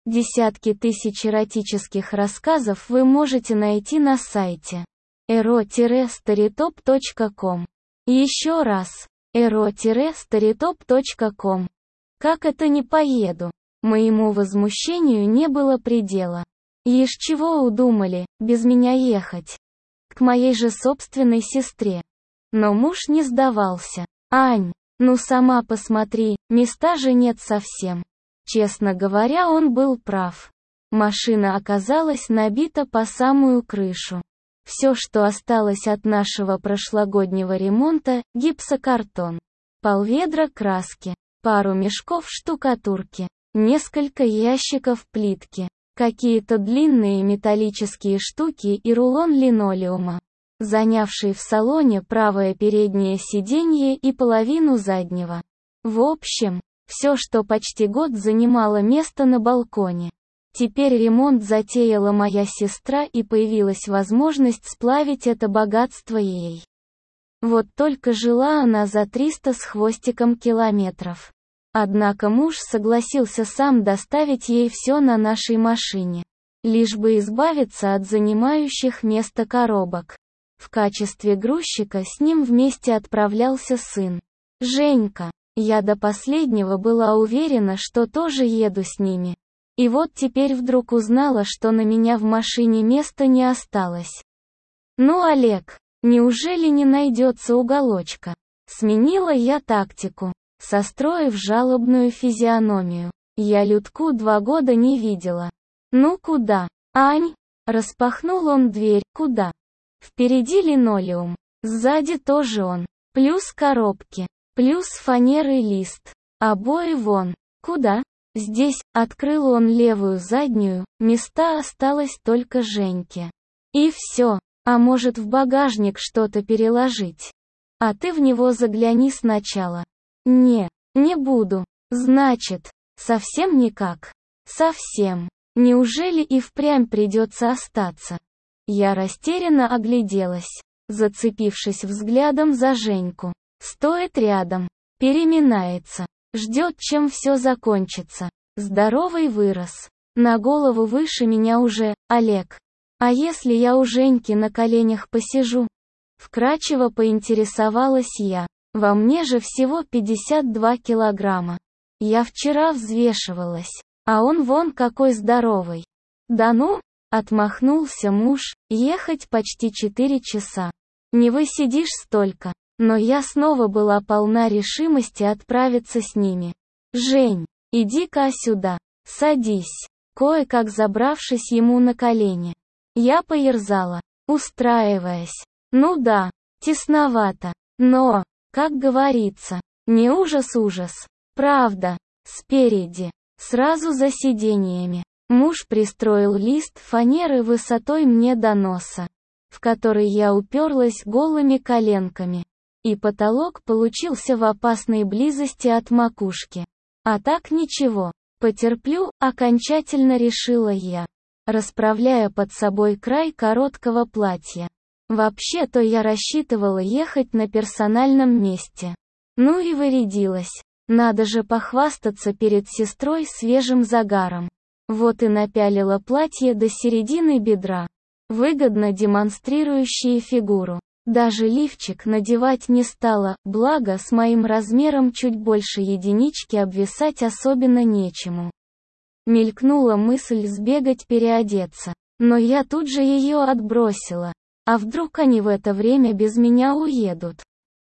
Десятки тысяч эротических рассказов вы можете найти на сайте ero-storytop.com. Еще раз, ero-storytop.com. Как это не поеду? Моему возмущению не было предела. Ишь чего удумали, без меня ехать? К моей же собственной сестре. Но муж не сдавался. Ань, ну сама посмотри, места же нет совсем. Честно говоря, он был прав. Машина оказалась набита по самую крышу. Все, что осталось от нашего прошлогоднего ремонта, гипсокартон. Полведра краски, пару мешков штукатурки, несколько ящиков плитки, какие-то длинные металлические штуки и рулон линолеума, занявший в салоне правое переднее сиденье и половину заднего. В общем, все, что почти год занимало место на балконе. Теперь ремонт затеяла моя сестра, и появилась возможность сплавить это богатство ей. Вот только жила она за 300 с хвостиком километров. Однако муж согласился сам доставить ей все на нашей машине, лишь бы избавиться от занимающих место коробок. В качестве грузчика с ним вместе отправлялся сын, Женька. Я до последнего была уверена, что тоже еду с ними. И вот теперь вдруг узнала, что на меня в машине места не осталось. Ну, Олег, неужели не найдется уголочка? Сменила я тактику, состроив жалобную физиономию. Я Людку 2 года не видела. Ну куда? Ань? Распахнул он дверь. Куда? Впереди линолеум. Сзади тоже он. Плюс коробки. Плюс фанерный лист. Обои вон. Куда? Здесь. Открыл он левую заднюю, места осталось только Женьке. И все. А может в багажник что-то переложить? А ты в него загляни сначала. Не буду. Значит, совсем никак. Совсем. Неужели и впрямь придется остаться? Я растерянно огляделась, зацепившись взглядом за Женьку. Стоит рядом, переминается, ждет, чем все закончится. Здоровый вырос. На голову выше меня уже, Олег. А если я у Женьки на коленях посижу? Вкратчиво поинтересовалась я. Во мне же всего 52 килограмма. Я вчера взвешивалась, а он вон какой здоровый. Да ну, отмахнулся муж, ехать почти 4 часа. Не высидишь столько. Но я снова была полна решимости отправиться с ними. «Жень, иди-ка сюда, садись», кое-как забравшись ему на колени. Я поерзала, устраиваясь. Ну да, тесновато, но, как говорится, не ужас-ужас. Правда, спереди, сразу за сидениями, муж пристроил лист фанеры высотой мне до носа, в который я уперлась голыми коленками. И потолок получился в опасной близости от макушки. А так ничего, потерплю, окончательно решила я, расправляя под собой край короткого платья. Вообще-то я рассчитывала ехать на персональном месте. Ну и вырядилась. Надо же похвастаться перед сестрой свежим загаром. Вот и напялила платье до середины бедра, выгодно демонстрирующее фигуру. Даже лифчик надевать не стала, благо с моим размером чуть больше единички обвисать особенно нечему. Мелькнула мысль сбегать переодеться, но я тут же ее отбросила. А вдруг они в это время без меня уедут?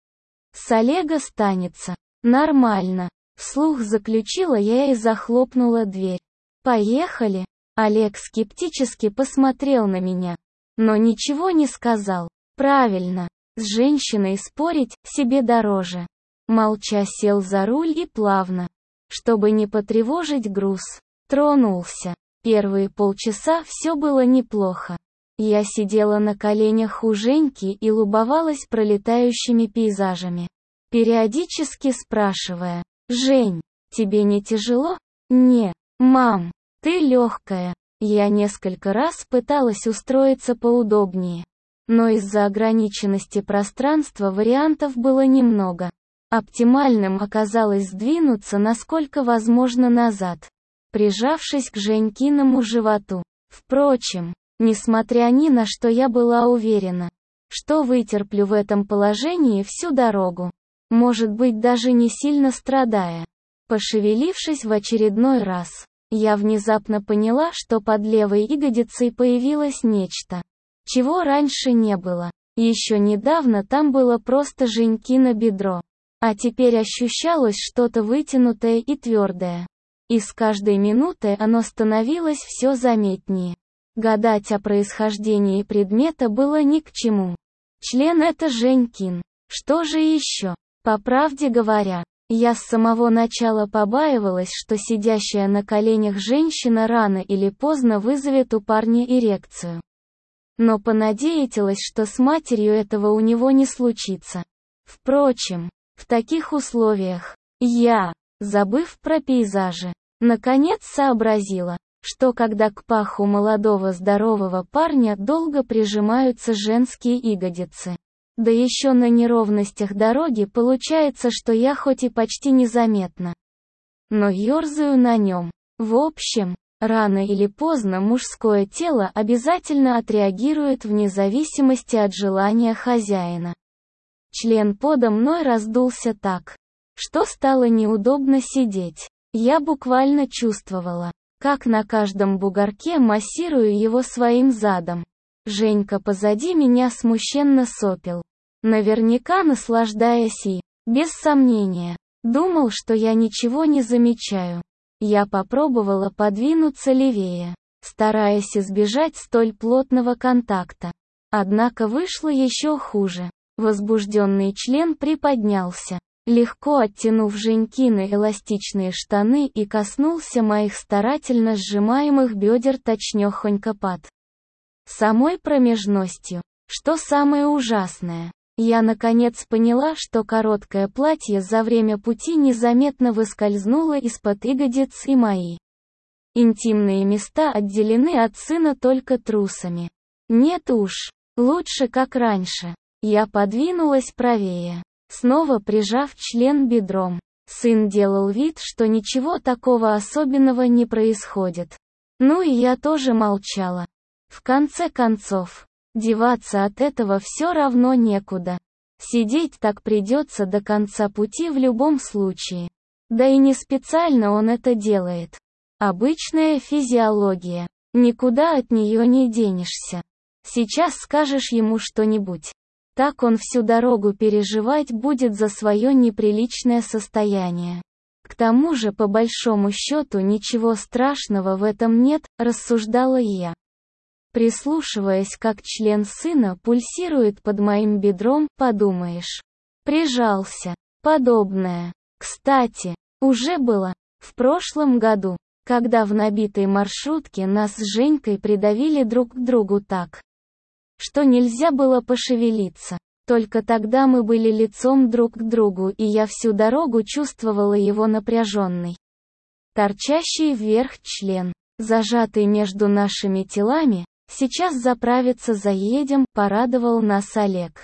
С Олега станется. Нормально. Вслух заключила я и захлопнула дверь. Поехали. Олег скептически посмотрел на меня, но ничего не сказал. Правильно, с женщиной спорить себе дороже. Молча сел за руль и плавно, чтобы не потревожить груз, тронулся. Первые полчаса все было неплохо. Я сидела на коленях у Женьки и любовалась пролетающими пейзажами, периодически спрашивая: «Жень, тебе не тяжело?» «Не, мам, ты легкая». Я несколько раз пыталась устроиться поудобнее, но из-за ограниченности пространства вариантов было немного. Оптимальным оказалось сдвинуться насколько возможно назад, прижавшись к Женькиному животу. Впрочем, несмотря ни на что, я была уверена, что вытерплю в этом положении всю дорогу. Может быть, даже не сильно страдая. Пошевелившись в очередной раз, я внезапно поняла, что под левой ягодицей появилось нечто, чего раньше не было. Еще недавно там было просто Женькино бедро, а теперь ощущалось что-то вытянутое и твердое. И с каждой минутой оно становилось все заметнее. Гадать о происхождении предмета было ни к чему. Член — это Женькин. Что же еще? По правде говоря, я с самого начала побаивалась, что сидящая на коленях женщина рано или поздно вызовет у парня эрекцию. Но понадеялась, что с матерью этого у него не случится. Впрочем, в таких условиях, я, забыв про пейзажи, наконец сообразила, что когда к паху молодого здорового парня долго прижимаются женские ягодицы, да еще на неровностях дороги, получается, что я хоть и почти незаметно, но ёрзаю на нем. В общем, рано или поздно мужское тело обязательно отреагирует вне зависимости от желания хозяина. Член подо мной раздулся так, что стало неудобно сидеть. Я буквально чувствовала, как на каждом бугорке массирую его своим задом. Женька позади меня смущенно сопел, наверняка наслаждаясь и, без сомнения, думал, что я ничего не замечаю. Я попробовала подвинуться левее, стараясь избежать столь плотного контакта. Однако вышло еще хуже. Возбужденный член приподнялся, легко оттянув Женькины эластичные штаны, и коснулся моих старательно сжимаемых бедер точнёхонько под самой промежностью. Что самое ужасное, я наконец поняла, что короткое платье за время пути незаметно выскользнуло из-под ягодиц, и мои интимные места отделены от сына только трусами. Нет уж, лучше как раньше. Я подвинулась правее, снова прижав член бедром. Сын делал вид, что ничего такого особенного не происходит. Ну и я тоже молчала. В конце концов, деваться от этого все равно некуда. Сидеть так придется до конца пути в любом случае. Да и не специально он это делает. Обычная физиология. Никуда от нее не денешься. Сейчас скажешь ему что-нибудь, так он всю дорогу переживать будет за свое неприличное состояние. К тому же, по большому счету, ничего страшного в этом нет, рассуждала я, прислушиваясь, как член сына пульсирует под моим бедром. Подумаешь, прижался. Подобное, кстати, уже было в прошлом году, когда в набитой маршрутке нас с Женькой придавили друг к другу так, что нельзя было пошевелиться. Только тогда мы были лицом друг к другу, и я всю дорогу чувствовала его напряженный, торчащий вверх член, зажатый между нашими телами. Сейчас заправиться заедем, порадовал нас Олег,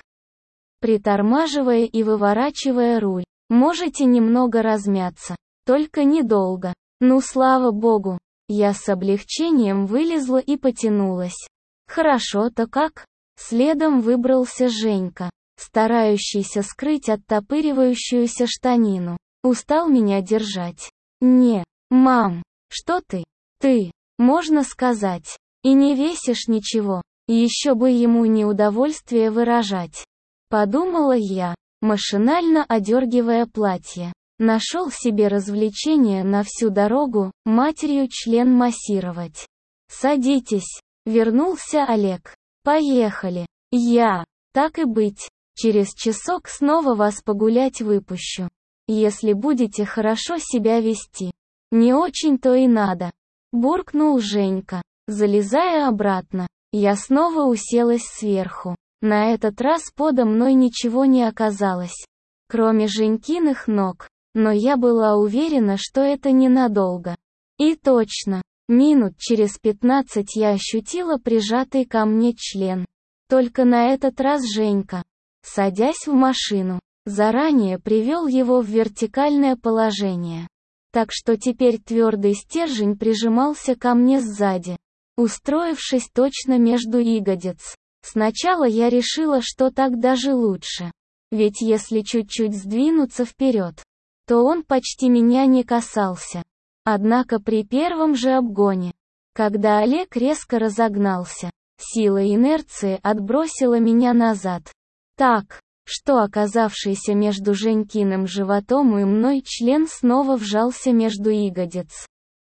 притормаживая и выворачивая руль. Можете немного размяться, только недолго. Ну, слава богу. Я с облегчением вылезла и потянулась. Хорошо-то как? Следом выбрался Женька, старающийся скрыть оттопыривающуюся штанину. Устал меня держать. Не, мам, что ты? Ты, можно сказать, и не весишь ничего. Еще бы ему неудовольствие выражать. Подумала я, машинально одергивая платье. Нашел себе развлечение на всю дорогу, матерью член массировать. Садитесь. Вернулся Олег. Поехали. Я, так и быть, через часок снова вас погулять выпущу. Если будете хорошо себя вести. Не очень-то и надо. Буркнул Женька, залезая обратно. Я снова уселась сверху. На этот раз подо мной ничего не оказалось, кроме Женькиных ног. Но я была уверена, что это ненадолго. И точно. Минут через 15 я ощутила прижатый ко мне член. Только на этот раз Женька, садясь в машину, заранее привел его в вертикальное положение. Так что теперь твердый стержень прижимался ко мне сзади, устроившись точно между ягодиц. Сначала я решила, что так даже лучше. Ведь если чуть-чуть сдвинуться вперед, то он почти меня не касался. Однако при первом же обгоне, когда Олег резко разогнался, сила инерции отбросила меня назад. Так, что оказавшийся между Женькиным животом и мной член снова вжался между ягодиц.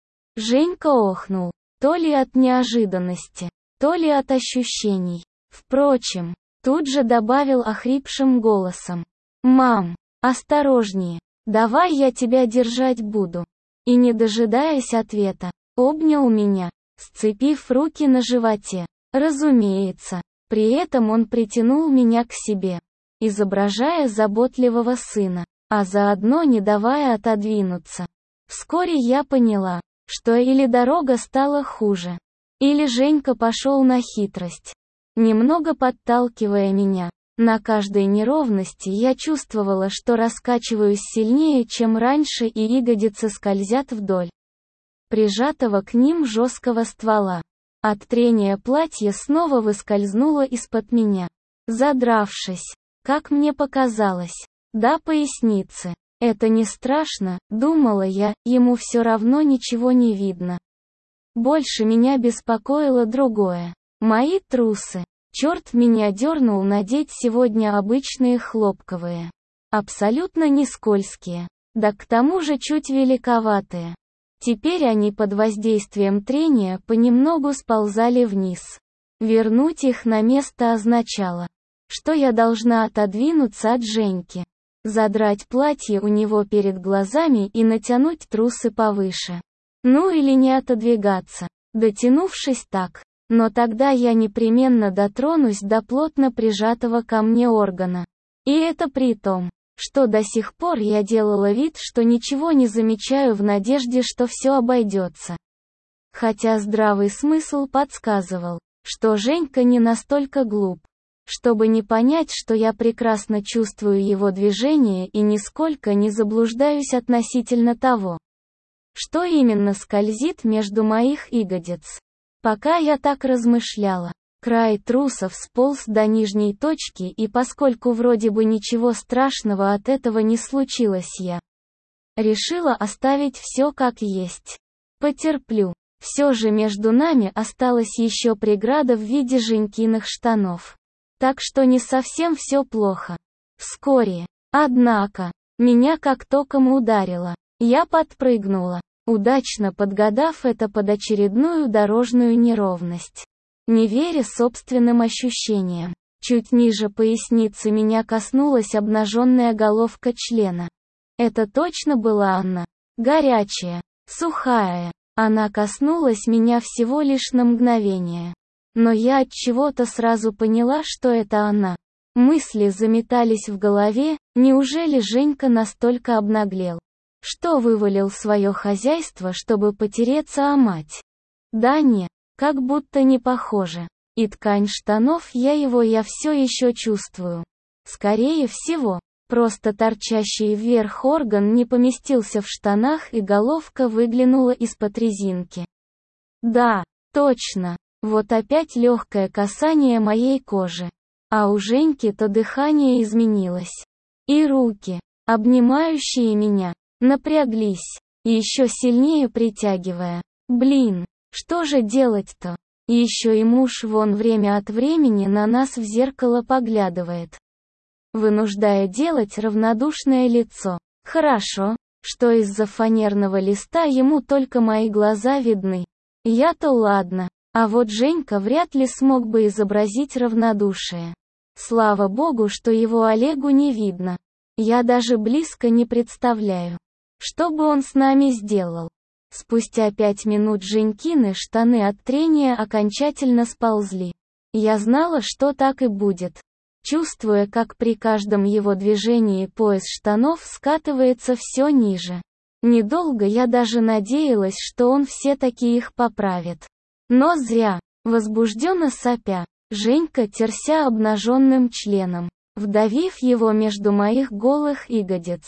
Женька охнул, то ли от неожиданности, то ли от ощущений. Впрочем, тут же добавил охрипшим голосом: «Мам, осторожнее, давай я тебя держать буду». И не дожидаясь ответа, обнял меня, сцепив руки на животе. Разумеется, при этом он притянул меня к себе, изображая заботливого сына, а заодно не давая отодвинуться. Вскоре я поняла, что или дорога стала хуже, или Женька пошел на хитрость. Немного подталкивая меня, на каждой неровности я чувствовала, что раскачиваюсь сильнее, чем раньше, и ягодицы скользят вдоль прижатого к ним жесткого ствола. От трения платье снова выскользнуло из-под меня, задравшись, как мне показалось, до поясницы. Это не страшно, думала я, ему все равно ничего не видно. Больше меня беспокоило другое. Мои трусы. Черт меня дернул надеть сегодня обычные хлопковые. Абсолютно не скользкие. Да к тому же чуть великоватые. Теперь они под воздействием трения понемногу сползали вниз. Вернуть их на место означало, что я должна отодвинуться от Женьки, задрать платье у него перед глазами и натянуть трусы повыше. Ну или не отодвигаться, дотянувшись так. Но тогда я непременно дотронусь до плотно прижатого ко мне органа. И это при том, что до сих пор я делала вид, что ничего не замечаю, в надежде, что все обойдется. Хотя здравый смысл подсказывал, что Женька не настолько глуп, чтобы не понять, что я прекрасно чувствую его движение и нисколько не заблуждаюсь относительно того, что именно скользит между моих ягодиц. Пока я так размышляла, край трусов сполз до нижней точки, и поскольку вроде бы ничего страшного от этого не случилось, я решила оставить все как есть. Потерплю. Все же между нами осталась еще преграда в виде Женькиных штанов. Так что не совсем все плохо. Вскоре, однако, меня как током ударило. Я подпрыгнула, удачно подгадав это под очередную дорожную неровность. Не веря собственным ощущениям, чуть ниже поясницы меня коснулась обнаженная головка члена. Это точно была Анна. Горячая, сухая. Она коснулась меня всего лишь на мгновение. Но я от чего-то сразу поняла, что это она. Мысли заметались в голове, неужели Женька настолько обнаглел, что вывалил свое хозяйство, чтобы потереться о мать? Да не, как будто не похоже. И ткань штанов я все еще чувствую. Скорее всего, просто торчащий вверх орган не поместился в штанах, и головка выглянула из-под резинки. Да, точно. Вот опять легкое касание моей кожи. А у Женьки-то дыхание изменилось. И руки, обнимающие меня, напряглись, еще сильнее притягивая. Блин, что же делать-то? Еще и муж вон время от времени на нас в зеркало поглядывает, вынуждая делать равнодушное лицо. Хорошо, что из-за фанерного листа ему только мои глаза видны. Я-то ладно, а вот Женька вряд ли смог бы изобразить равнодушие. Слава богу, что его Олегу не видно. Я даже близко не представляю, что бы он с нами сделал. Спустя 5 минут Женькины штаны от трения окончательно сползли. Я знала, что так и будет, чувствуя, как при каждом его движении пояс штанов скатывается все ниже. Недолго я даже надеялась, что он все-таки их поправит. Но зря. Возбужденно сопя, Женька терся обнаженным членом, вдавив его между моих голых ягодиц.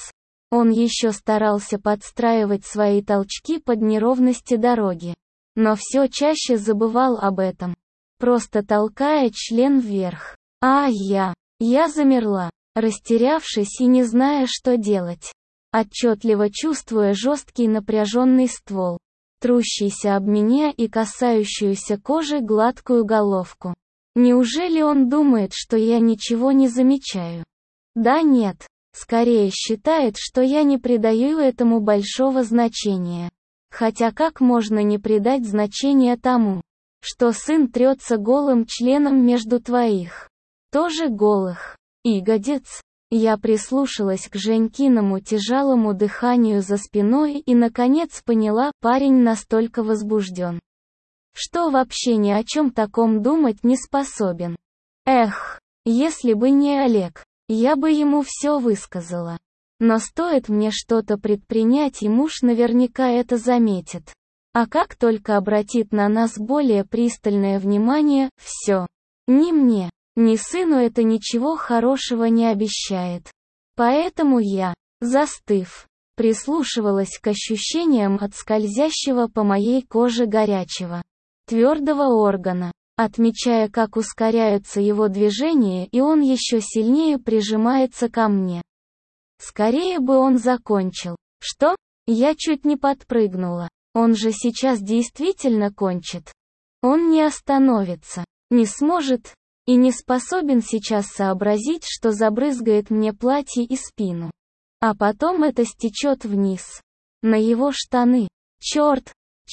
Он еще старался подстраивать свои толчки под неровности дороги. Но все чаще забывал об этом, просто толкая член вверх. А я замерла, растерявшись и не зная, что делать. Отчетливо чувствуя жесткий напряженный ствол, трущийся об меня и касающуюся кожи гладкую головку. Неужели он думает, что я ничего не замечаю? Да нет, скорее считает, что я не придаю этому большого значения. Хотя как можно не придать значения тому, что сын трется голым членом между твоих, тоже голых, ягодиц? Я прислушалась к Женькиному тяжелому дыханию за спиной и наконец поняла, парень настолько возбужден, что вообще ни о чем таком думать не способен. Эх, если бы не Олег, я бы ему все высказала. Но стоит мне что-то предпринять, и муж наверняка это заметит. А как только обратит на нас более пристальное внимание, все. Ни мне, ни сыну это ничего хорошего не обещает. Поэтому я, застыв, прислушивалась к ощущениям от скользящего по моей коже горячего, твердого органа, отмечая, как ускоряются его движения, и он еще сильнее прижимается ко мне. Скорее бы он закончил. Что? Я чуть не подпрыгнула. Он же сейчас действительно кончит. Он не остановится, не сможет, и не способен сейчас сообразить, что забрызгает мне платье и спину. А потом это стечет вниз. На его штаны. Черт,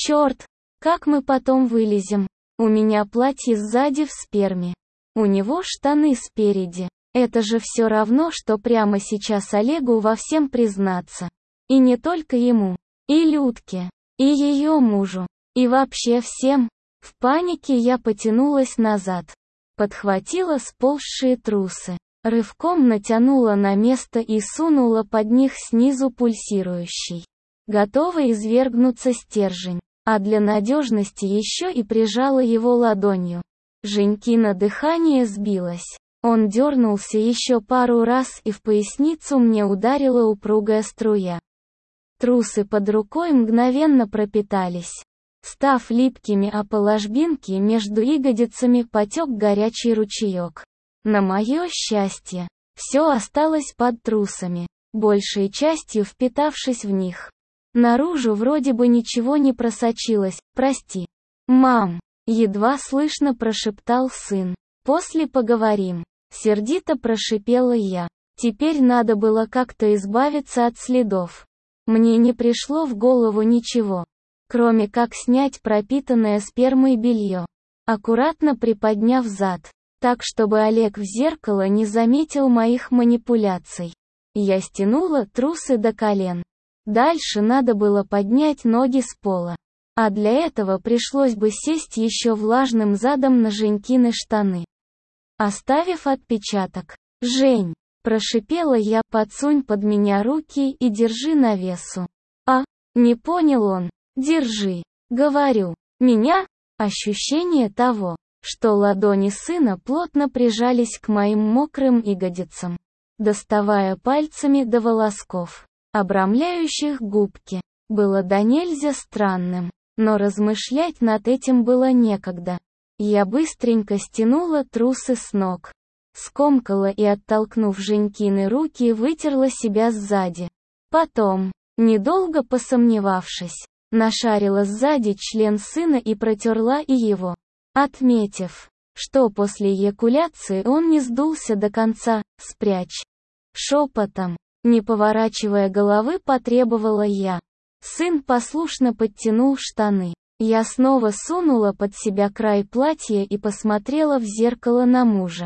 как мы потом вылезем? У меня платье сзади в сперме. У него штаны спереди. Это же все равно, что прямо сейчас Олегу во всем признаться. И не только ему, и Людке, и ее мужу, и вообще всем. В панике я потянулась назад, подхватила сползшие трусы, рывком натянула на место и сунула под них снизу пульсирующий, готовый извергнуться стержень, а для надежности еще и прижала его ладонью. Женькино дыхание сбилось. Он дернулся еще пару раз, и в поясницу мне ударила упругая струя. Трусы под рукой мгновенно пропитались. Став липкими, а по ложбинке между ягодицами потек горячий ручеек. На мое счастье, все осталось под трусами, большей частью впитавшись в них. Наружу вроде бы ничего не просочилось. «Прости, мам», — едва слышно прошептал сын. «После поговорим». Сердито прошипела я. Теперь надо было как-то избавиться от следов. Мне не пришло в голову ничего, кроме как снять пропитанное спермой белье, аккуратно приподняв зад, так чтобы Олег в зеркало не заметил моих манипуляций. Я стянула трусы до колен. Дальше надо было поднять ноги с пола. А для этого пришлось бы сесть еще влажным задом на Женькины штаны, оставив отпечаток. «Жень!» – прошипела я, «подсунь под меня руки и держи на весу». «А?» – не понял он. «Держи!» – говорю. Меня? Ощущение того, что ладони сына плотно прижались к моим мокрым ягодицам, доставая пальцами до волосков, обрамляющих губки, было донельзя странным, но размышлять над этим было некогда. Я быстренько стянула трусы с ног, скомкала и, оттолкнув Женькины руки, вытерла себя сзади. Потом, недолго посомневавшись, нашарила сзади член сына и протерла и его, отметив, что после эякуляции он не сдулся до конца. «Спрячь!» Шепотом, не поворачивая головы, потребовала я. Сын послушно подтянул штаны. Я снова сунула под себя край платья и посмотрела в зеркало на мужа.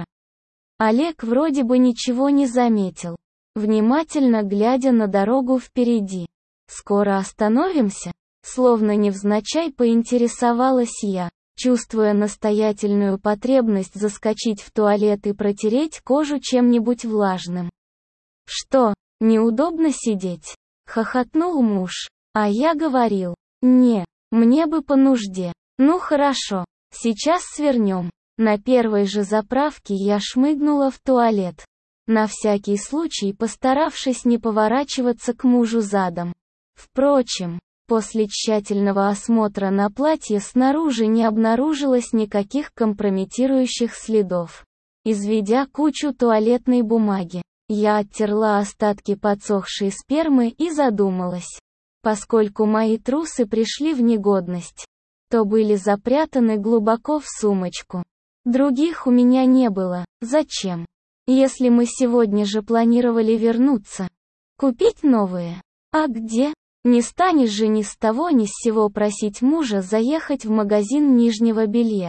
Олег вроде бы ничего не заметил, внимательно глядя на дорогу впереди. «Скоро остановимся?» Словно невзначай поинтересовалась я, чувствуя настоятельную потребность заскочить в туалет и протереть кожу чем-нибудь влажным. «Что, неудобно сидеть?» — хохотнул муж. А я говорил: «Не, мне бы по нужде». «Ну хорошо, сейчас свернем». На первой же заправке я шмыгнула в туалет. на всякий случай постаравшись не поворачиваться к мужу задом. Впрочем, после тщательного осмотра на платье снаружи не обнаружилось никаких компрометирующих следов. Изведя кучу туалетной бумаги, я оттерла остатки подсохшей спермы и задумалась. Поскольку мои трусы пришли в негодность, то были запрятаны глубоко в сумочку. Других у меня не было. Зачем? Если мы сегодня же планировали вернуться. Купить новые. А где? Не станешь же ни с того ни с сего просить мужа заехать в магазин нижнего белья.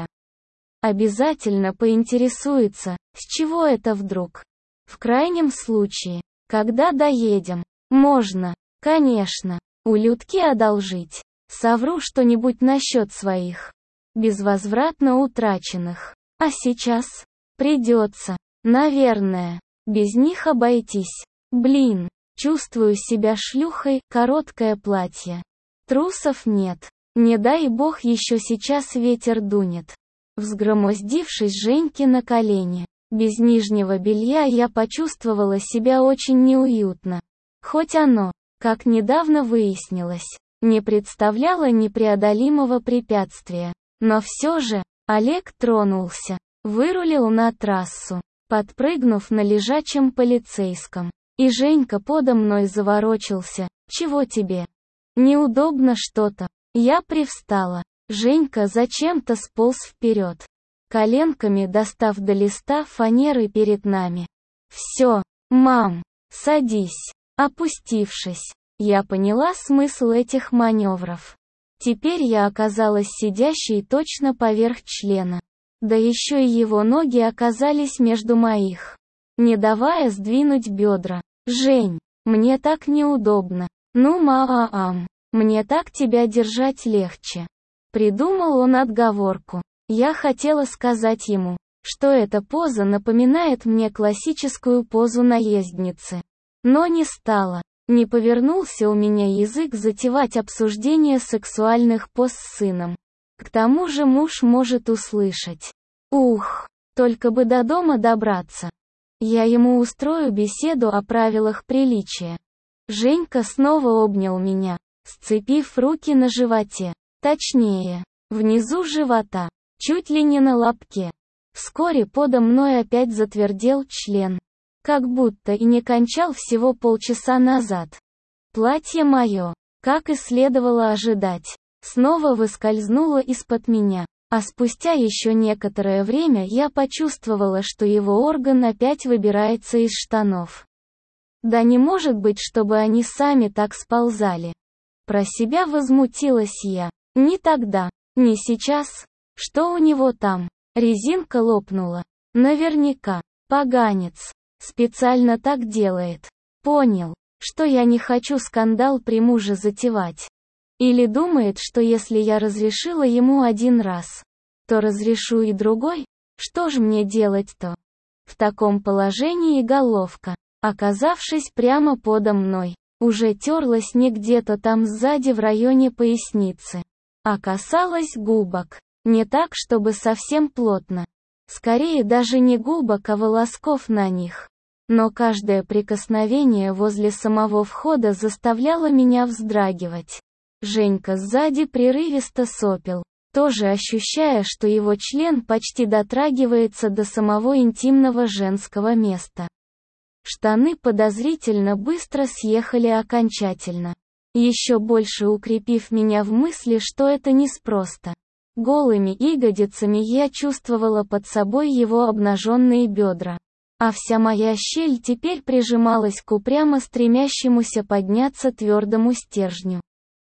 Обязательно поинтересуется, с чего это вдруг. В крайнем случае, когда доедем, можно, конечно, у Людки одолжить. Совру что-нибудь насчет своих безвозвратно утраченных. А сейчас придется, наверное, без них обойтись. Блин, чувствую себя шлюхой, короткое платье. Трусов нет. Не дай бог еще сейчас ветер дунет. Взгромоздившись Женьке на колени, без нижнего белья я почувствовала себя очень неуютно. Хоть оно, как недавно выяснилось, не представляло непреодолимого препятствия. Но все же, Олег тронулся, вырулил на трассу, подпрыгнув на лежачем полицейском. И Женька подо мной заворочился. «Чего тебе? Неудобно что-то?» Я привстала. Женька зачем-то сполз вперед, коленками достав до листа фанеры перед нами. «Все, мам, садись». Опустившись, я поняла смысл этих маневров. Теперь я оказалась сидящей точно поверх члена. Да еще и его ноги оказались между моих, не давая сдвинуть бедра. «Жень, мне так неудобно. Ну маам, мне так тебя держать легче». Придумал он отговорку. Я хотела сказать ему, что эта поза напоминает мне классическую позу наездницы. Но не стала. Не повернулся у меня язык затевать обсуждение сексуальных поз с сыном. К тому же муж может услышать. Ух, только бы до дома добраться. Я ему устрою беседу о правилах приличия. Женька снова обнял меня, сцепив руки на животе. Точнее, внизу живота, чуть ли не на лобке. Вскоре подо мной опять затвердел член. Как будто и не кончал всего полчаса назад. Платье мое, как и следовало ожидать, снова выскользнуло из-под меня. А спустя еще некоторое время я почувствовала, что его орган опять выбирается из штанов. Да не может быть, чтобы они сами так сползали. Про себя возмутилась я. Ни тогда, ни сейчас. Что у него там? Резинка лопнула. Наверняка. Поганец. Специально так делает. Понял, что я не хочу скандал при муже затевать. Или думает, что если я разрешила ему один раз, то разрешу и другой? Что ж мне делать-то? В таком положении головка, оказавшись прямо подо мной, уже терлась не где-то там сзади в районе поясницы, а касалась губок. Не так, чтобы совсем плотно. Скорее даже не губок, а волосков на них. Но каждое прикосновение возле самого входа заставляло меня вздрагивать. Женька сзади прерывисто сопел, тоже ощущая, что его член почти дотрагивается до самого интимного женского места. Штаны подозрительно быстро съехали окончательно, еще больше укрепив меня в мысли, что это неспроста. Голыми ягодицами я чувствовала под собой его обнаженные бедра, а вся моя щель теперь прижималась к упрямо стремящемуся подняться твердому стержню.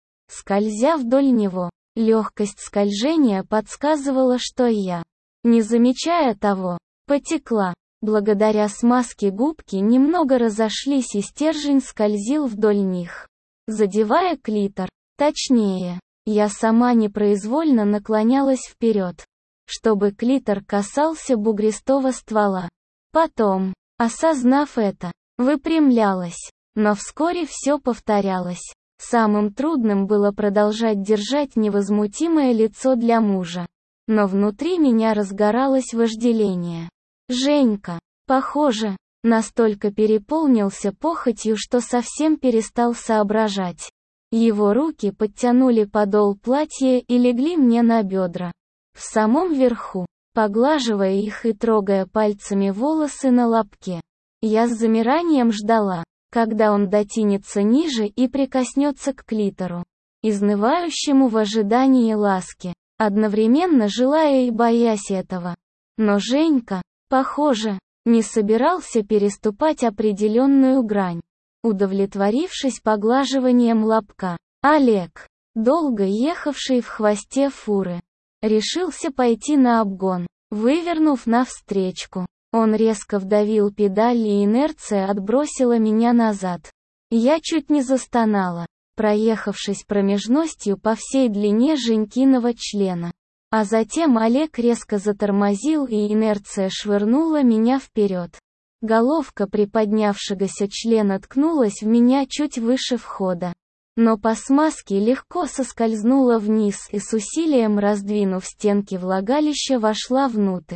Скользя вдоль него, легкость скольжения подсказывала, что я, не замечая того, потекла. Благодаря смазке губки немного разошлись, и стержень скользил вдоль них, задевая клитор. Точнее, я сама непроизвольно наклонялась вперед, чтобы клитор касался бугристого ствола. Потом, осознав это, выпрямлялась, но вскоре все повторялось. Самым трудным было продолжать держать невозмутимое лицо для мужа. Но внутри меня разгоралось вожделение. Женька, похоже, Настолько переполнился похотью, что совсем перестал соображать. Его руки подтянули подол платья и легли мне на бедра. В самом верху, поглаживая их и трогая пальцами волосы на лобке. Я с замиранием ждала, когда он дотянется ниже и прикоснется к клитору, изнывающему в ожидании ласки, одновременно желая и боясь этого. Но Женька, похоже, не собирался переступать определенную грань. Удовлетворившись поглаживанием лобка, Олег, долго ехавший в хвосте фуры, решился пойти на обгон, вывернув навстречку. Он резко вдавил педаль, и инерция отбросила меня назад. Я чуть не застонала, проехавшись промежностью по всей длине Женькиного члена. А затем Олег резко затормозил, и инерция швырнула меня вперед. Головка приподнявшегося члена ткнулась в меня чуть выше входа. Но по смазке легко соскользнула вниз и с усилием раздвинув стенки влагалища вошла внутрь.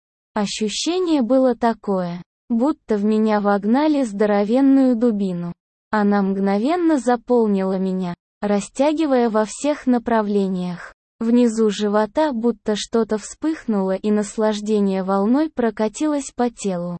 Ощущение было такое, будто в меня вогнали здоровенную дубину. Она мгновенно заполнила меня, растягивая во всех направлениях. Внизу живота будто что-то вспыхнуло, и наслаждение волной прокатилось по телу.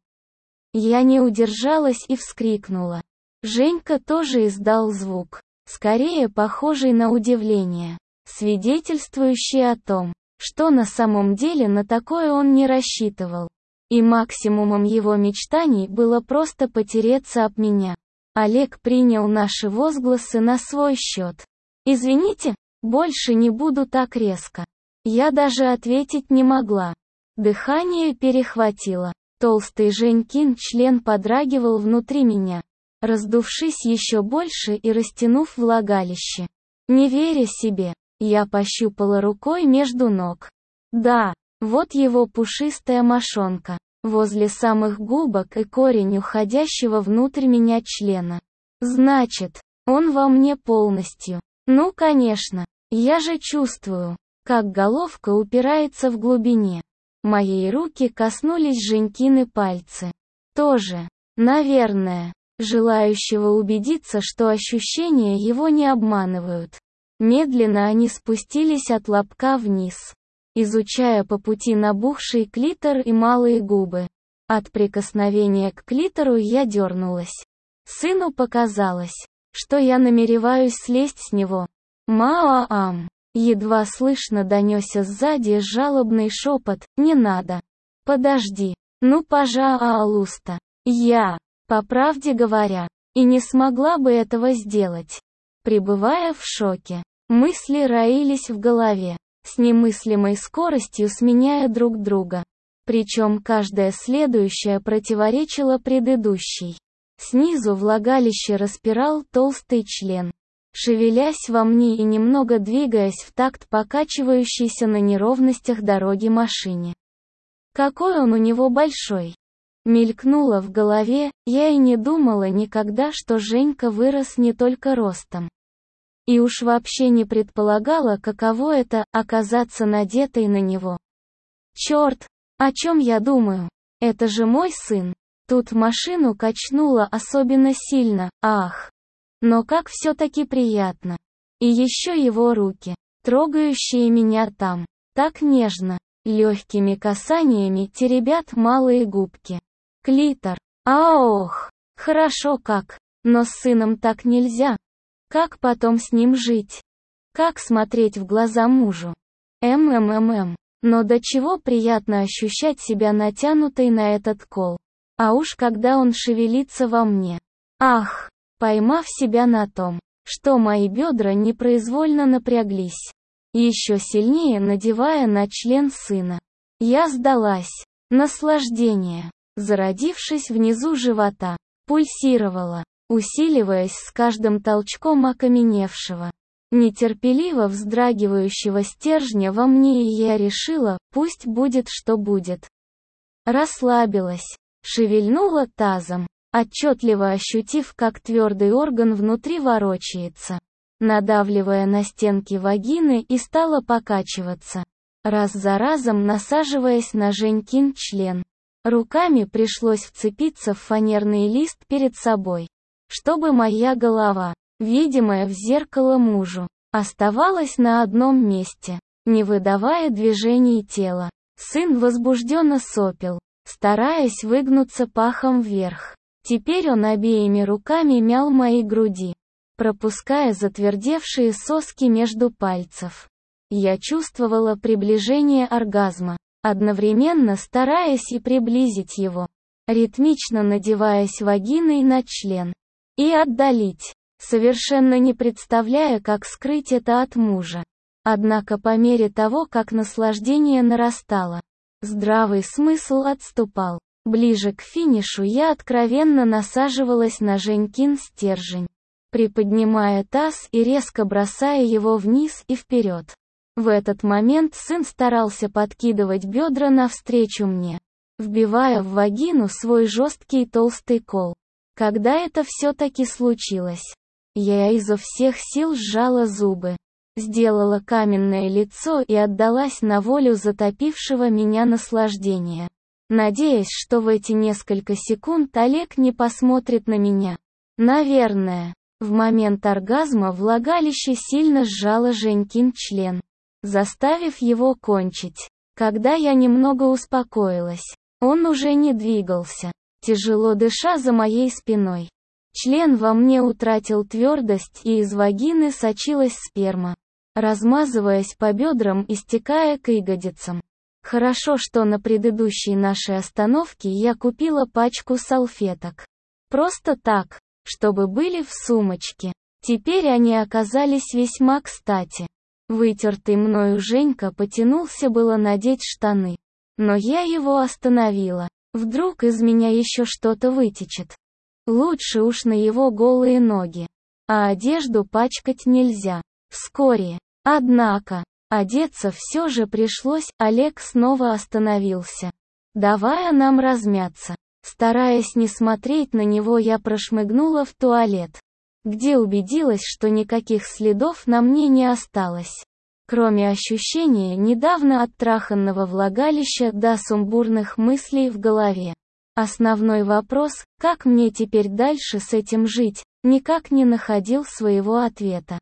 Я не удержалась и вскрикнула. Женька тоже издал звук, скорее похожий на удивление, свидетельствующий о том, что на самом деле на такое он не рассчитывал. И максимумом его мечтаний было просто потереться об меня. Олег принял наши возгласы на свой счет. «Извините, больше не буду так резко». Я даже ответить не могла. Дыхание перехватило. Толстый Женькин член подрагивал внутри меня, раздувшись еще больше и растянув влагалище. Не веря себе, я пощупала рукой между ног. Да, вот его пушистая мошонка, возле самых губок и корень уходящего внутрь меня члена. Значит, он во мне полностью. Ну конечно, я же чувствую, как головка упирается в глубине. Мои руки коснулись Женькины пальцы. Тоже, наверное, желающего убедиться, что ощущения его не обманывают. Медленно они спустились от лобка вниз, изучая по пути набухший клитор и малые губы. От прикосновения к клитору я дернулась. Сыну показалось, что я намереваюсь слезть с него. «Маам!» Едва слышно донесся сзади жалобный шепот: «Не надо! Подожди! Ну пожалуйста!» Я, по правде говоря, и не смогла бы этого сделать. Пребывая в шоке, мысли роились в голове, с немыслимой скоростью сменяя друг друга. Причем каждая следующая противоречила предыдущей. Снизу влагалище распирал толстый член, шевелясь во мне и немного двигаясь в такт покачивающейся на неровностях дороги машине. Какой он у него большой! Мелькнуло в голове, я и не думала никогда, что Женька вырос не только ростом. И уж вообще не предполагала, каково это — оказаться надетой на него. Черт, о чем я думаю? Это же мой сын. Тут машину качнуло особенно сильно, ах! Но как все-таки приятно. И еще его руки, трогающие меня там, так нежно, легкими касаниями теребят малые губки. Клитор. Ох, хорошо как. Но с сыном так нельзя. Как потом с ним жить? Как смотреть в глаза мужу? Но до чего приятно ощущать себя натянутой на этот кол. А уж когда он шевелится во мне. Ах! Поймав себя на том, что мои бедра непроизвольно напряглись, еще сильнее надевая на член сына, я сдалась. Наслаждение, зародившись внизу живота, пульсировало, усиливаясь с каждым толчком окаменевшего, нетерпеливо вздрагивающего стержня во мне, и я решила, пусть будет что будет. Расслабилась, шевельнула тазом, отчетливо ощутив, как твердый орган внутри ворочается, надавливая на стенки вагины, и стала покачиваться, раз за разом насаживаясь на Женькин член. Руками пришлось вцепиться в фанерный лист перед собой, чтобы моя голова, видимая в зеркало мужу, оставалась на одном месте, не выдавая движений тела. Сын возбужденно сопел, стараясь выгнуться пахом вверх. Теперь он обеими руками мял мои груди, пропуская затвердевшие соски между пальцев. Я чувствовала приближение оргазма, одновременно стараясь и приблизить его, ритмично надеваясь вагиной на член, и отдалить, совершенно не представляя, как скрыть это от мужа. Однако по мере того, как наслаждение нарастало, здравый смысл отступал. Ближе к финишу я откровенно насаживалась на Женькин стержень, приподнимая таз и резко бросая его вниз и вперед. В этот момент сын старался подкидывать бедра навстречу мне, вбивая в вагину свой жесткий толстый кол. Когда это все-таки случилось, я изо всех сил сжала зубы, сделала каменное лицо и отдалась на волю затопившего меня наслаждения, надеясь, что в эти несколько секунд Олег не посмотрит на меня. Наверное, в момент оргазма влагалище сильно сжало Женькин член, заставив его кончить. Когда я немного успокоилась, он уже не двигался, тяжело дыша за моей спиной. Член во мне утратил твердость, и из вагины сочилась сперма, размазываясь по бедрам и стекая к ягодицам. Хорошо, что на предыдущей нашей остановке я купила пачку салфеток. Просто так, чтобы были в сумочке. Теперь они оказались весьма кстати. Вытертый мною Женька потянулся было надеть штаны, но я его остановила. Вдруг из меня еще что-то вытечет. Лучше уж на его голые ноги. А одежду пачкать нельзя. Вскоре, однако, одеться все же пришлось. Олег снова остановился, давая нам размяться. Стараясь не смотреть на него, я прошмыгнула в туалет, где убедилась, что никаких следов на мне не осталось, кроме ощущения недавно оттраханного влагалища до сумбурных мыслей в голове. Основной вопрос, как мне теперь дальше с этим жить, никак не находил своего ответа.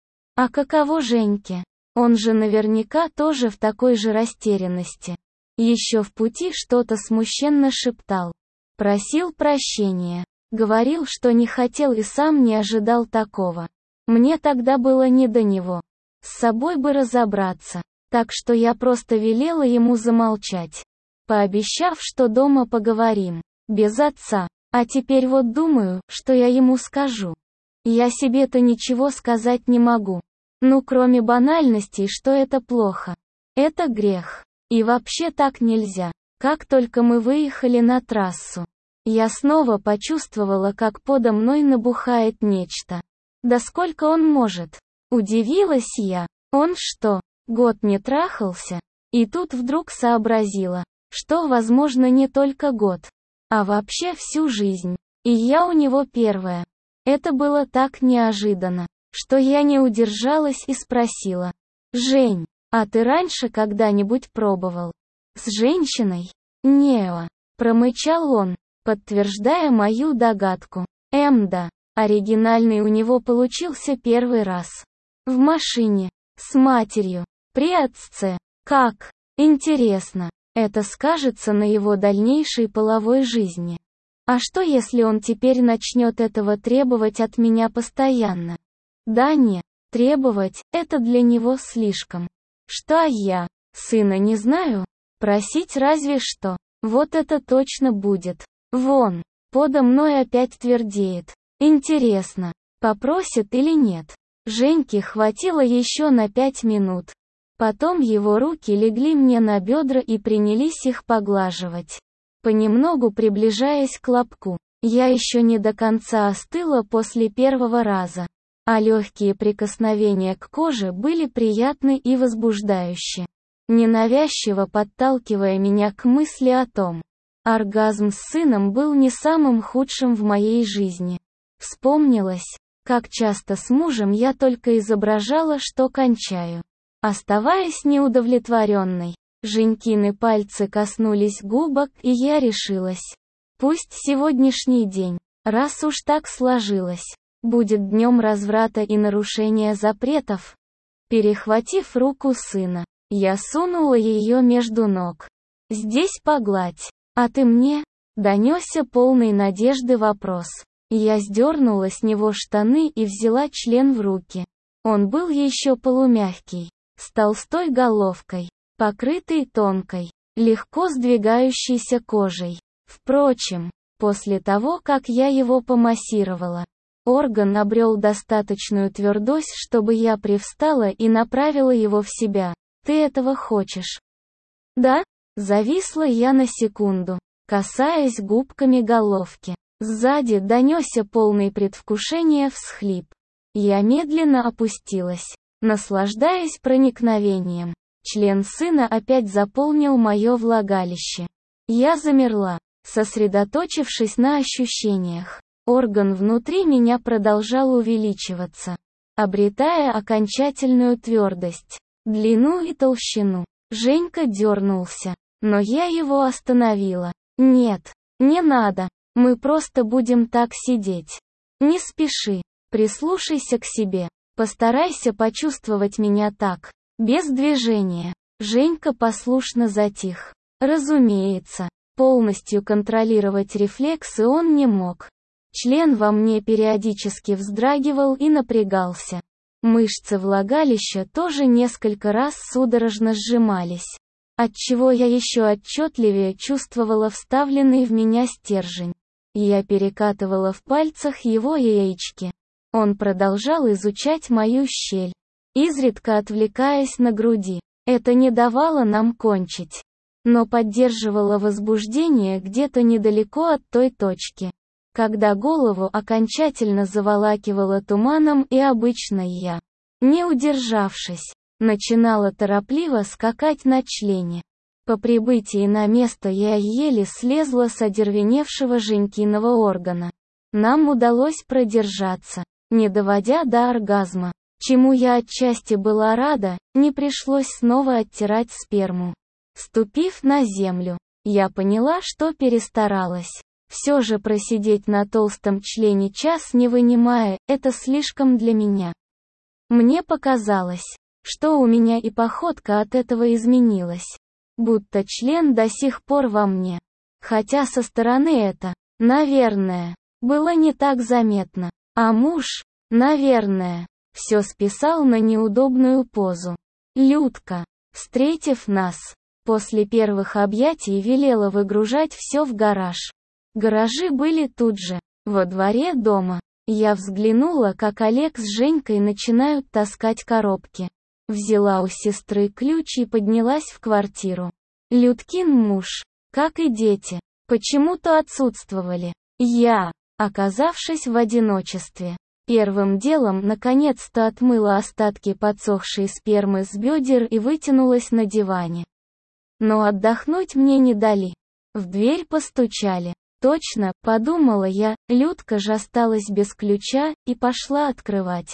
А каково Женьке? Он же наверняка тоже в такой же растерянности. Еще в пути что-то смущенно шептал. Просил прощения. Говорил, что не хотел и сам не ожидал такого. Мне тогда было не до него. С собой бы разобраться. Так что я просто велела ему замолчать, пообещав, что дома поговорим. Без отца. А теперь вот думаю, что я ему скажу. Я себе-то ничего сказать не могу. Ну, кроме банальностей, что это плохо. Это грех. И вообще так нельзя. Как только мы выехали на трассу, я снова почувствовала, как подо мной набухает нечто. Да сколько он может? Удивилась я. Он что, год не трахался? И тут вдруг сообразила, что, возможно, не только год, а вообще всю жизнь. И я у него первая. Это было так неожиданно, что я не удержалась и спросила: «Жень, а ты раньше когда-нибудь пробовал с женщиной?» «Неа», промычал он, подтверждая мою догадку. Да, оригинальный у него получился первый раз. В машине, с матерью, при отце. Как? Интересно, это скажется на его дальнейшей половой жизни. А что если он теперь начнет этого требовать от меня постоянно? Да нет, требовать – это для него слишком. Что я, сына не знаю? Просить разве что. Вот это точно будет. Вон, подо мной опять твердеет. Интересно, попросит или нет? Женьке хватило еще на 5 минут. Потом его руки легли мне на бедра и принялись их поглаживать, понемногу приближаясь к лобку. Я еще не до конца остыла после первого раза, а легкие прикосновения к коже были приятны и возбуждающие, ненавязчиво подталкивая меня к мысли о том, оргазм с сыном был не самым худшим в моей жизни. Вспомнилось, как часто с мужем я только изображала, что кончаю, оставаясь неудовлетворенной. Женькины пальцы коснулись губок, и я решилась. Пусть сегодняшний день, раз уж так сложилось, будет днем разврата и нарушения запретов. Перехватив руку сына, я сунула ее между ног. «Здесь погладь, а ты мне?» — донесся полный надежды вопрос. Я сдернула с него штаны и взяла член в руки. Он был еще полумягкий, с толстой головкой, покрытый тонкой, легко сдвигающейся кожей. Впрочем, после того, как я его помассировала, орган обрел достаточную твердость, чтобы я привстала и направила его в себя. «Ты этого хочешь?» «Да?» — зависла я на секунду, касаясь губками головки. Сзади донесся полный предвкушения всхлип. Я медленно опустилась, наслаждаясь проникновением. Член сына опять заполнил мое влагалище. Я замерла, сосредоточившись на ощущениях. Орган внутри меня продолжал увеличиваться, обретая окончательную твердость, длину и толщину. Женька дернулся, но я его остановила. «Нет, не надо, мы просто будем так сидеть. Не спеши, прислушайся к себе, постарайся почувствовать меня так, без движения». Женька послушно затих. Разумеется, полностью контролировать рефлексы он не мог. Член во мне периодически вздрагивал и напрягался. Мышцы влагалища тоже несколько раз судорожно сжимались, отчего я еще отчетливее чувствовала вставленный в меня стержень. Я перекатывала в пальцах его яички. Он продолжал изучать мою щель, изредка отвлекаясь на груди. Это не давало нам кончить, но поддерживало возбуждение где-то недалеко от той точки, когда голову окончательно заволакивало туманом, и обычно я, не удержавшись, начинала торопливо скакать на члене. По прибытии на место я еле слезла с одервеневшего Женькиного органа. Нам удалось продержаться, не доводя до оргазма, чему я отчасти была рада. Не пришлось снова оттирать сперму. Ступив на землю, я поняла, что перестаралась. Все же просидеть на толстом члене час не вынимая, это слишком для меня. Мне показалось, что у меня и походка от этого изменилась. Будто член до сих пор во мне. Хотя со стороны это, наверное, было не так заметно. А муж, наверное, все списал на неудобную позу. Людка, встретив нас, после первых объятий велела выгружать все в гараж. Гаражи были тут же, во дворе дома. Я взглянула, как Олег с Женькой начинают таскать коробки. Взяла у сестры ключ и поднялась в квартиру. Людкин муж, как и дети, почему-то отсутствовали. Я, оказавшись в одиночестве, первым делом наконец-то отмыла остатки подсохшей спермы с бедер и вытянулась на диване. Но отдохнуть мне не дали. В дверь постучали. Точно, подумала я, Людка же осталась без ключа, и пошла открывать.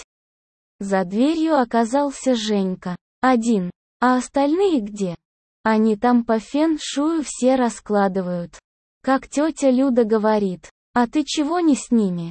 За дверью оказался Женька. Один. А остальные где? Они там по фен-шую все раскладывают. Как тетя Люда говорит. А ты чего не с ними?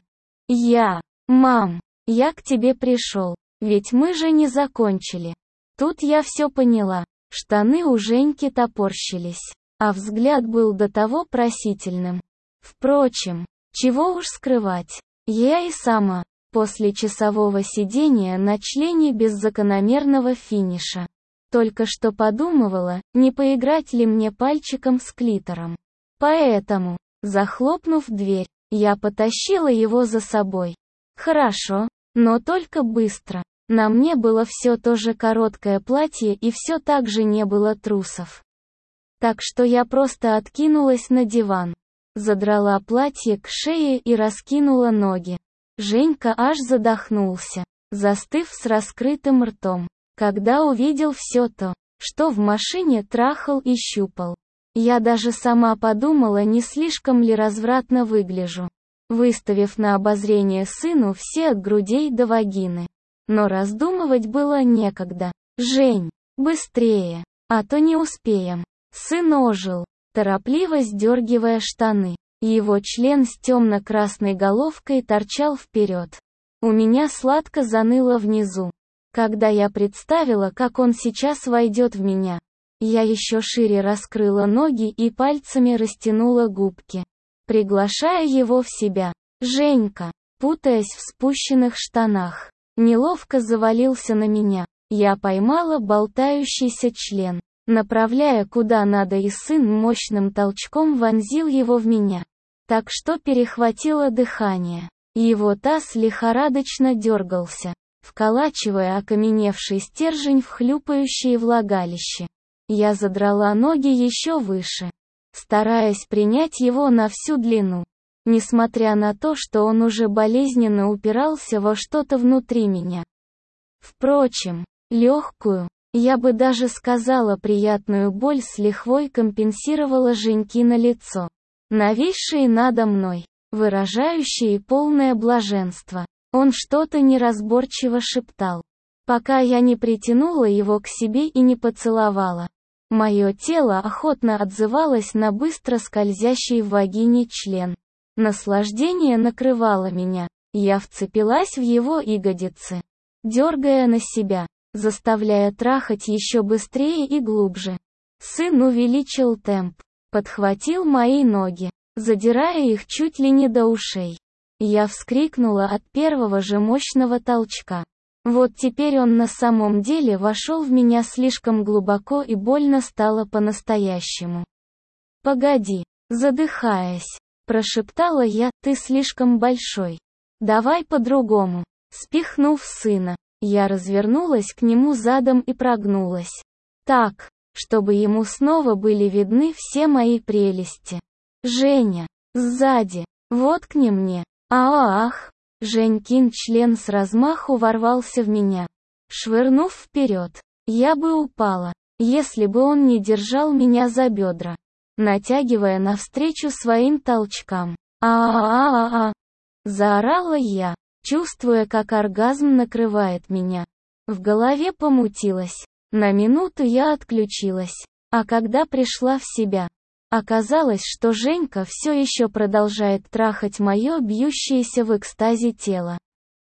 Мам, я к тебе пришел. Ведь мы же не закончили. Тут я все поняла. Штаны у Женьки топорщились, а взгляд был до того просительным. Впрочем, чего уж скрывать. Я и сама, после часового сидения на члене без закономерного финиша, только что подумывала, не поиграть ли мне пальчиком с клитором. Поэтому, захлопнув дверь, я потащила его за собой. Хорошо, но только быстро. На мне было все то же короткое платье и все так же не было трусов. Так что я просто откинулась на диван, задрала платье к шее и раскинула ноги. Женька аж задохнулся, застыв с раскрытым ртом, когда увидел все то, что в машине трахал и щупал. Я даже сама подумала, не слишком ли развратно выгляжу, выставив на обозрение сыну все от грудей до вагины. Но раздумывать было некогда. «Жень, быстрее!» а то не успеем. Сын ожил, торопливо сдергивая штаны. Его член с темно-красной головкой торчал вперед. У меня сладко заныло внизу. Когда я представила, как он сейчас войдет в меня, я еще шире раскрыла ноги и пальцами растянула губки, приглашая его в себя. Женька, путаясь в спущенных штанах, неловко завалился на меня. Я поймала болтающийся член, направляя куда надо, и сын мощным толчком вонзил его в меня, так что перехватило дыхание. Его таз лихорадочно дергался, вколачивая окаменевший стержень в хлюпающее влагалище. Я задрала ноги еще выше, стараясь принять его на всю длину, несмотря на то, что он уже болезненно упирался во что-то внутри меня. Впрочем, легкую, я бы даже сказала приятную боль с лихвой компенсировала Женькино лицо, нависшее надо мной, выражающее полное блаженство. Он что-то неразборчиво шептал, пока я не притянула его к себе и не поцеловала. Мое тело охотно отзывалось на быстро скользящий в вагине член. Наслаждение накрывало меня. Я вцепилась в его ягодицы, дергая на себя, заставляя трахать еще быстрее и глубже. Сын увеличил темп, подхватил мои ноги, задирая их чуть ли не до ушей. Я вскрикнула от первого же мощного толчка. Вот теперь он на самом деле вошел в меня слишком глубоко, и больно стало по-настоящему. «Погоди», задыхаясь, прошептала я, «ты слишком большой. Давай по-другому». Спихнув сына, я развернулась к нему задом и прогнулась, так, чтобы ему снова были видны все мои прелести. «Женя, сзади, воткни мне». Ах! Женькин член с размаху ворвался в меня, швырнув вперед. Я бы упала, если бы он не держал меня за бедра, натягивая навстречу своим толчкам. А-а-а-а-а! Заорала я, чувствуя, как оргазм накрывает меня. В голове помутилось. На минуту я отключилась, а когда пришла в себя, оказалось, что Женька все еще продолжает трахать мое бьющееся в экстазе тело,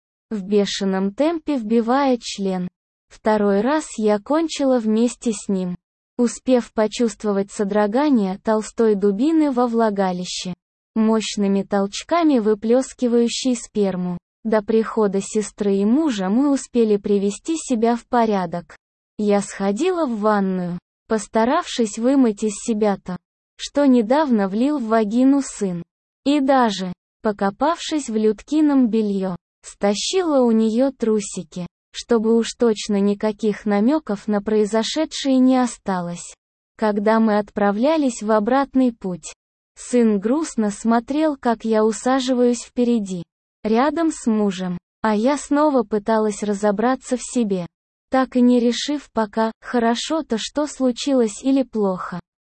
в бешеном темпе вбивая член. Второй раз я кончила вместе с ним, успев почувствовать содрогание толстой дубины во влагалище, мощными толчками выплескивающей сперму. До прихода сестры и мужа мы успели привести себя в порядок. Я сходила в ванную, постаравшись вымыть из себя то, что недавно влил в вагину сын. И даже, покопавшись в Людкином белье, стащила у нее трусики, чтобы уж точно никаких намеков на произошедшее не осталось. Когда мы отправлялись в обратный путь, сын грустно смотрел, как я усаживаюсь впереди, рядом с мужем, а я снова пыталась разобраться в себе, так и не решив пока, хорошо-то что случилось или плохо.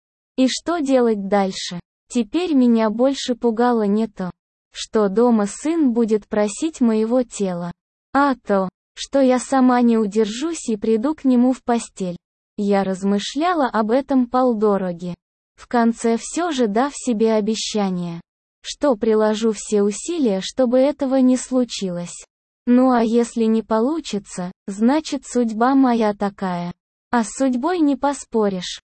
И что делать дальше? Теперь меня больше пугало не то, что дома сын будет просить моего тела, а то, что я сама не удержусь и приду к нему в постель. Я размышляла об этом полдороги, в конце все же дав себе обещание, что приложу все усилия, чтобы этого не случилось. Ну а если не получится, значит судьба моя такая. А с судьбой не поспоришь.